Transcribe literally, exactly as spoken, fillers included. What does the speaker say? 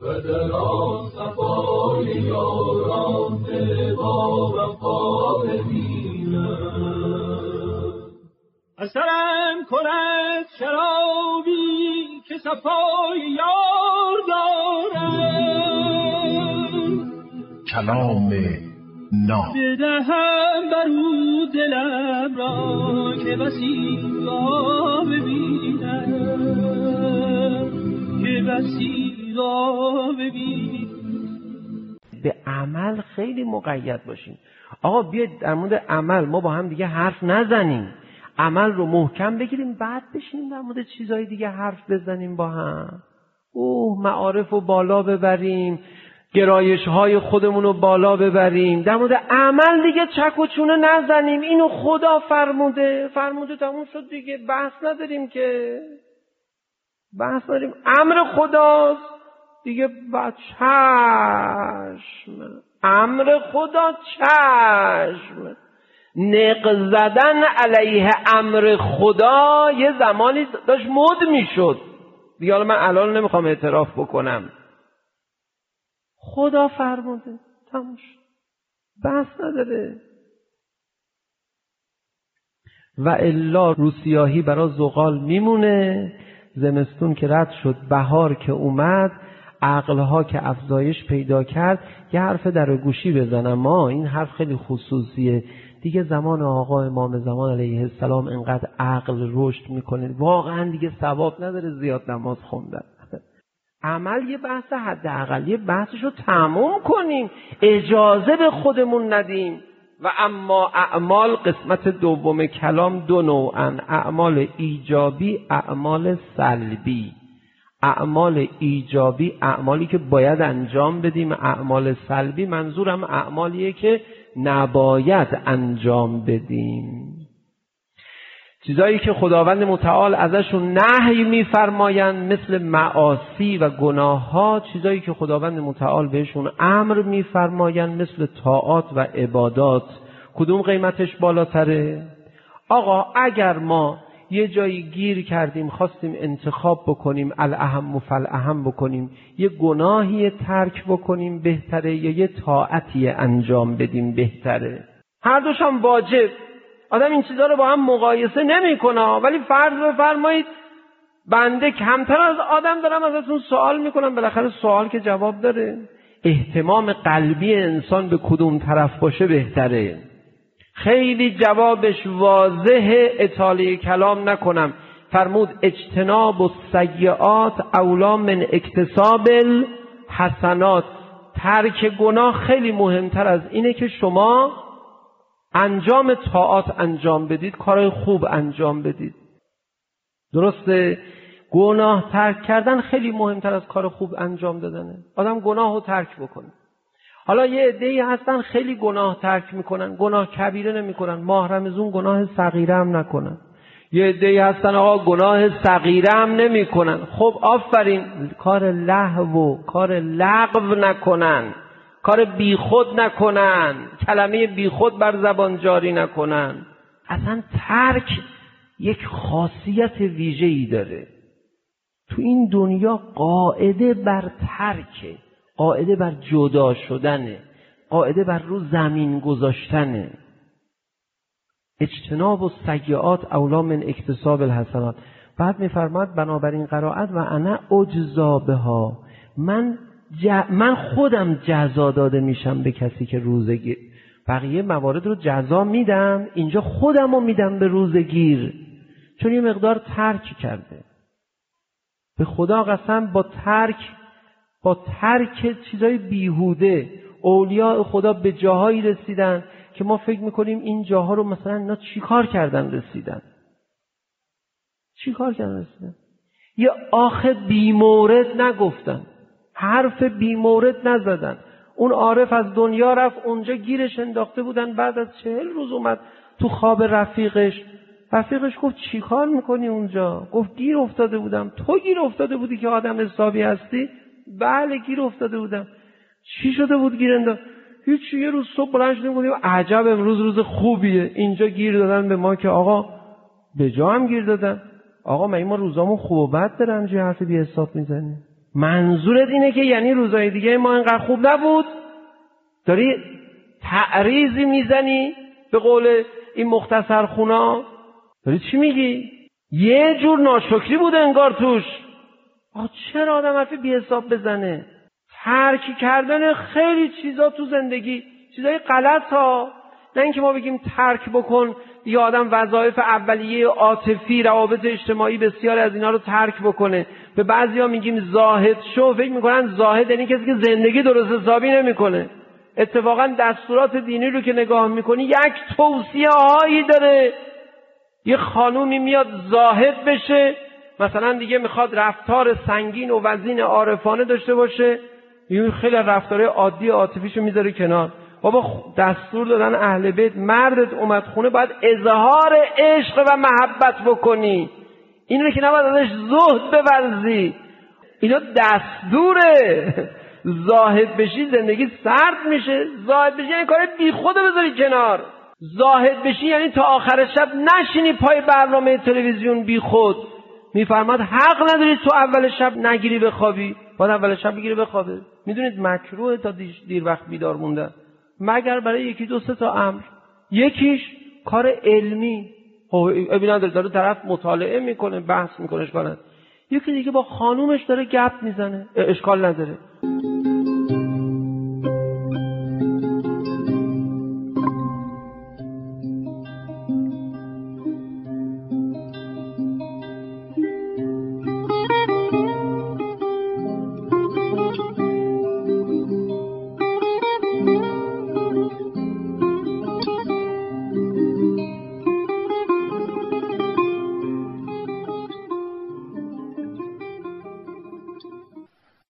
و در آن صفای یاران دل با وفا ببینم. اثرم کند شرابی که صفای یار دارم، کلام ناب بدهم برو دلم را که بسی را ببینم، که بسی را ببینم. به عمل خیلی مقید باشیم. آقا بیاید در مورد عمل ما با هم دیگه حرف نزنیم، عمل رو محکم بگیریم، بعد بشینیم در مورد چیزهای دیگه حرف بزنیم با هم. اوه معارف رو بالا ببریم، گرایش های خودمون رو بالا ببریم، در مورد عمل دیگه چک و چونه نزنیم. اینو خدا فرموده، فرموده تموم شد دیگه، بحث نداریم که، بحث نداریم، امر خداست دیگه. با چشم امر خدا، چشم نق زدن علیه امر خدا یه زمانی داشت مد میشد دیگه. حالا من الان نمیخوام اعتراف بکنم، خدا فرموده تموم شد، بحث نداره. و الا روسیاهی برای زغال میمونه، زمستون که رد شد بهار که اومد، عقلها که افزایش پیدا کرد. یه حرف در گوشی بزنم، ما این حرف خیلی خصوصیه دیگه. زمان آقا امام زمان علیه السلام انقدر عقل رشد میکنه واقعا دیگه ثواب نداره زیاد نماز خوندن. عمل یه بحث حداقل، یه بحثشو تموم کنیم، اجازه به خودمون ندیم. و اما اعمال، قسمت دوم کلام، دو نوعن: اعمال ایجابی، اعمال سلبی. اعمال ایجابی اعمالی که باید انجام بدیم، اعمال سلبی منظورم اعمالیه که نباید انجام بدیم، چیزایی که خداوند متعال ازشون نهی میفرمایند مثل معاصی و گناه ها، چیزایی که خداوند متعال بهشون امر میفرمایند مثل طاعات و عبادات. کدوم قیمتش بالاتره؟ آقا اگر ما یه جایی گیر کردیم خواستیم انتخاب بکنیم، الاهم فالاهم بکنیم، یه گناهی ترک بکنیم بهتره یا یه طاعتی انجام بدیم بهتره؟ هر دوش هم واجب. آدم این چیزا رو با هم مقایسه نمیکنه، ولی فرض بفرمایید بنده کمتر از آدم دارم ازتون سوال میکنم، بالاخره سوال که جواب داره. اهتمام قلبی انسان به کدوم طرف باشه بهتره؟ خیلی جوابش واضحه، اطاله کلام نکنم. فرمود اجتناب السیئات اولی من اکتساب الحسنات. ترک گناه خیلی مهمتر از اینه که شما انجام طاعات انجام بدید، کارهای خوب انجام بدید. درسته؟ گناه ترک کردن خیلی مهمتر از کار خوب انجام دادنه. آدم گناه رو ترک بکنه. حالا یه عده‌ای هستن خیلی گناه ترک میکنن، گناه کبیره نمیکنن، ماه رمضان گناه صغیره هم نکنن. یه عده‌ای هستن آقا گناه صغیره هم نمیکنن. خب آفرین، کار لهو، کار لغو نکنن، کار بیخود نکنن، کلمه بیخود بر زبان جاری نکنن. اصلا ترک یک خاصیت ویژه‌ای داره. تو این دنیا قاعده بر ترکه، قاعده بر جدا شدنه، قاعده بر رو زمین گذاشتنه. اجتناب السیئات اولی من اکتساب الحسنات. بعد میفرماد بنابراین قرائت و انا اجزا بها، من ج... من خودم جزا داده میشم به کسی که روزگیر. بقیه موارد رو جزا میدم، اینجا خودم رو میدم به روزگیر، چون یه مقدار ترک کرده. به خدا قسم با ترک با ترک چیزای بیهوده اولیاء خدا به جاهایی رسیدن که ما فکر میکنیم این جاها رو مثلا اینا چی کار کردن رسیدن، چی کار کردن رسیدن. یه آخه بیمورد نگفتن، حرف بیمورد نزدن. اون عارف از دنیا رفت، اونجا گیرش انداخته بودن، بعد از چهل روز اومد تو خواب رفیقش. رفیقش گفت چی کار میکنی اونجا؟ گفت گیر افتاده بودم. تو گیر افتاده بودی که آدم حسابی هستی؟ بله گیر افتاده بودم. چی شده بود گیر انداخت؟ هیچ. یه روز صبح بلند شدیم گفتیم عجب امروز روز خوبیه، اینجا گیر دادن به ما که آقا به جا هم گیر دادن. آقا مگه ما روزامون خوب و بد داره همینجوری حرف بی حساب میزنی؟ منظورت اینه که یعنی روزای دیگه ما اینقدر خوب نبود؟ داری تعریضی میزنی به قول این مختصر خونا؟ داری چی میگی؟ یه جور ناشکری بوده انگار توش. آه چرا آدم حرفی بی حساب بزنه؟ ترک کردن خیلی چیزا تو زندگی، چیزای غلط ها. نه اینکه ما بگیم ترک بکن، یا آدم وظایف اولیه عاطفی، روابط اجتماعی بسیار از اینا رو ترک بکنه. به بعضیا میگیم زاهد شو، فکر میکنن زاهد یعنی کسی که زندگی درست حسابی نمیکنه. اتفاقا دستورات دینی رو که نگاه میکنی یک توصیه هایی داره. یه خانومی میاد زاهد بشه، مثلا دیگه میخواد رفتار سنگین و وزین عارفانه داشته باشه، یه خیلی رفتار عادی عاطفیشو میذاره کنار. بابا دستور دادن اهل بیت، مردت اومد خونه باید اظهار عشق و محبت بکنی، این رو که نباید ازش زهد بورزی. اینا دستوره. زاهد بشی زندگی سرد میشه. زاهد بشی یعنی کار بی خود بذاری کنار. زاهد بشی یعنی تا آخر شب نشینی پای برنامه تلویزیون بی خود. میفرماد حق نداری تو اول شب نگیری بخوابی، باید اول شب بگیری بخوابه. میدونید مکروه تا دیر وقت بیدار موندن، مگر برای یکی دو سه تا امر. یکیش کار علمی، ابی نداره، داره طرف مطالعه میکنه، بحث میکنه، اشکال نداره. یکی دیگه با خانومش داره گپ میزنه، اشکال نداره.